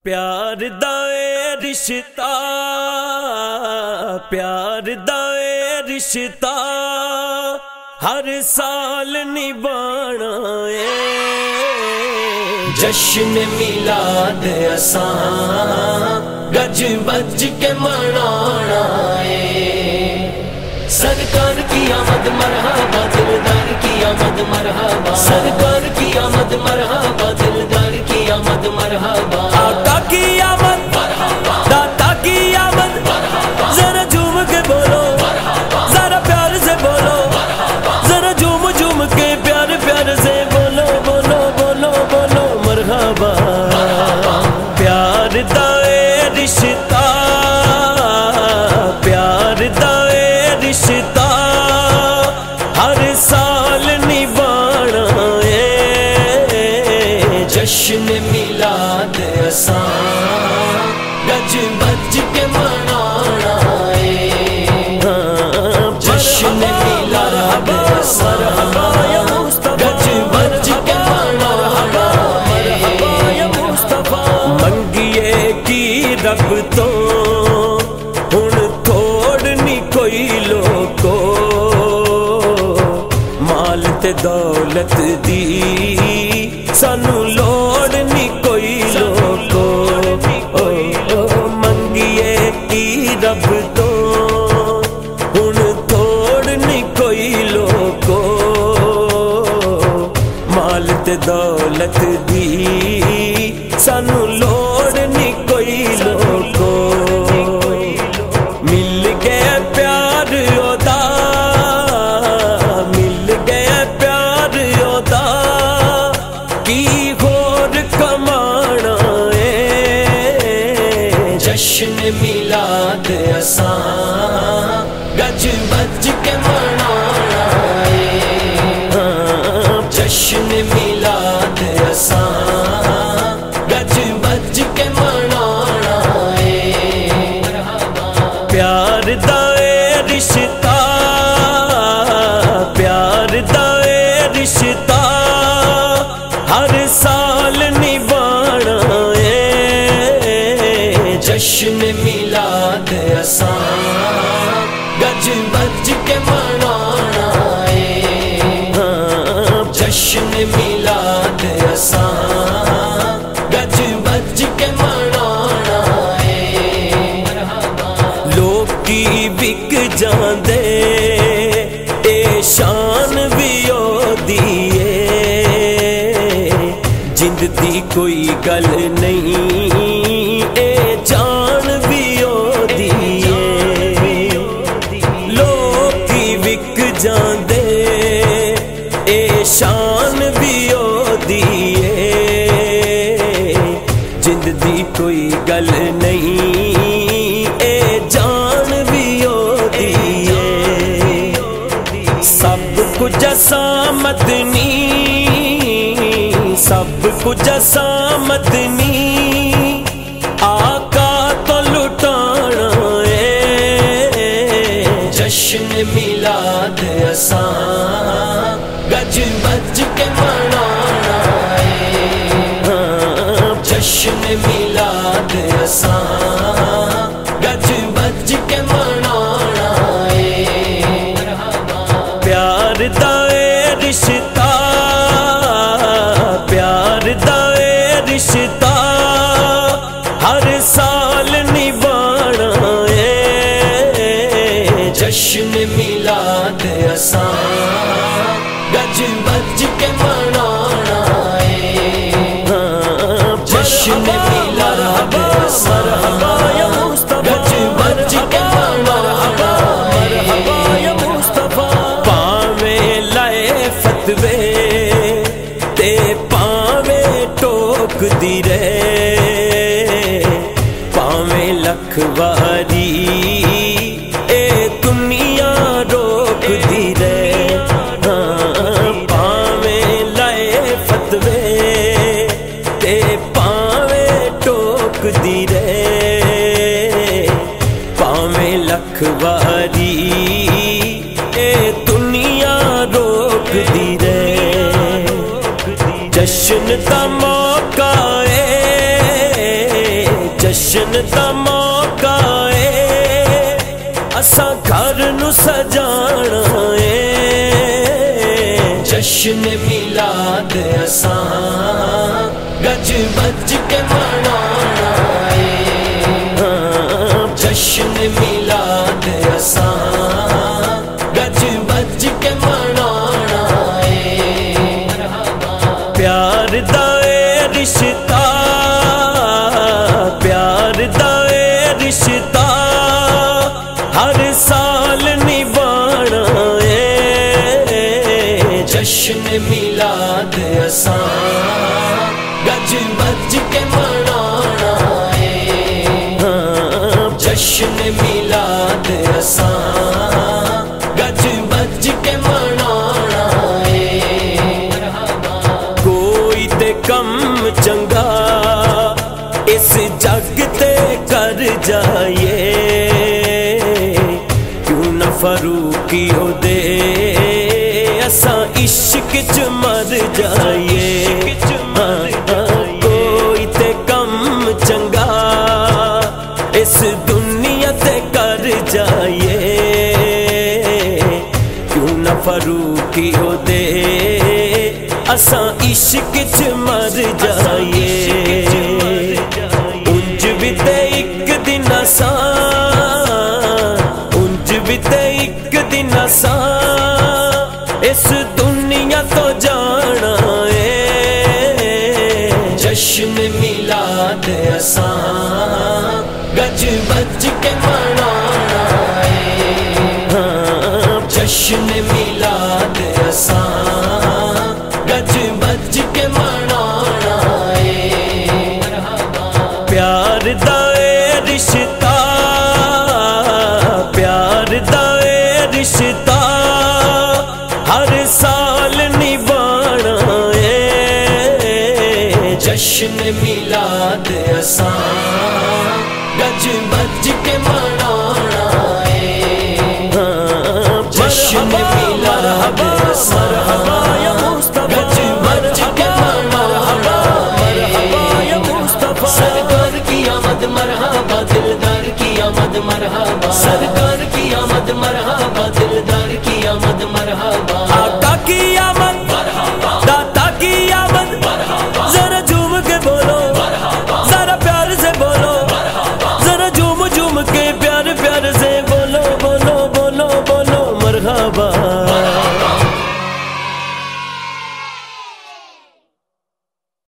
پیار دا اے رشتہ، پیار دا اے رشتہ ہر سال نبھانا اے، جشن میلاد اساں گج بج کے منانا ہے، سرکار کی آمد مرحبا دلدار کی آمد مرحبا، سرکار کی آمد مرحبا دلدار کی آمد مرحبا، آقا کی آمد مرحبا داتا کی آمد، مرحبا ذرا جھوم کے بولو، ذرا پیار سے بولو، ذرا جھوم جھوم کے پیار پیار سے بولو بولو بولو بولو مرحبا، پیار دا اے رشتہ، پیار دا اے رشتہ ہر سال نبھانا اے، جشن میلاد اساں گج بج کے منانا ہے، جشن میلاد اساں گج بج کے منانا ہے، منگیے کی رب تو ہن توڑنی کوئی لوگو، مال تے دولت دی سانو لوڑ نہیں کوئی لوگو، منگیے کی رب تو ہن توڑنی کوئی لوگو، مال تے دولت دی سانو لوڑ نہیں کوئی لوگو، مل گئے پیار اودا، مل گئے پیار اودا کی ہور کمانا اے، جشن میلاد اساں گج بج کے منانا ہے، جشن میلاد اساں گج بج کے منانا ہے، پیار دا اے رشتہ، پیار دا اے رشتہ ہر سال نبھانا اے، جشن میلاد اساں گج بج کے منانا ہے، جشن میلاد اساں گج بج کے منانا ہے، لوکی وک جاندے اے شان بھی اودی اے، جند دی کوئی گل نہیں اے جان بھی اودی اے، لوکی وک جاندے اے شان بھی اودی اے، جند دی کوئی گل نہیں اے جان بھی اودی اے، سب کچھ اسامت نہیں، سب کچھ اسامت نہیں، آقا تو لٹانا اے، جشن میلاد اساں گج بج کے منانا ہے، جشن میلاد اساں گج بج کے منانا ہے، پیار دا اے رشتہ، پیار دا اے رشتہ ہر سال نبھانا اے، جشن میلاد اساں گج بج کے منانا ہے، جشن میلاد اساں گج بج کے منانا ہے، پاویں لائے فتوے تے پاویں ٹوک دی رے، پاویں لکھ واری اے دنیا روک دی رے، پاویں لائے فتوے تے پاویں ٹوک دی رے، پاویں لکھ واری اے دنیا روک دی رے، جشن دا موقع اے जश्न दा मौका है असां घर नू सजाना है जश्न मिलाद असां गज बज के मनाना है जश्न मिलाद असां गज बज के मनाना है प्यार दा ए रिश्ता प्यार दा ए रिश्ता हर साल निभाना है जश्न मिलाद असां गज बज के मनाना है जश्न मिलाद असां गज बज के मनाना है कोई ते कम चंगा इस जग ते कर जाइए क्यों न फरूकी हो दे असां इश्क च मर जाइए कोई ते कम चंगा इस दुनिया ते कर जाइए क्यों न फरूकी हो दे असां इश्क च मर जाइए उंज भी ते एक दिन असां उंज भी ते एक दिन असां इस दुनिया तो जाना है जश्न मिलाद असां गज बज के मनाना है जश्न मिलाद असां गज बज के मनाना है प्यार दा ए रिश्ता प्यार दा ए रिश्ता हर साल निभाना है जश्न मिलाद असां गज बज के मनाना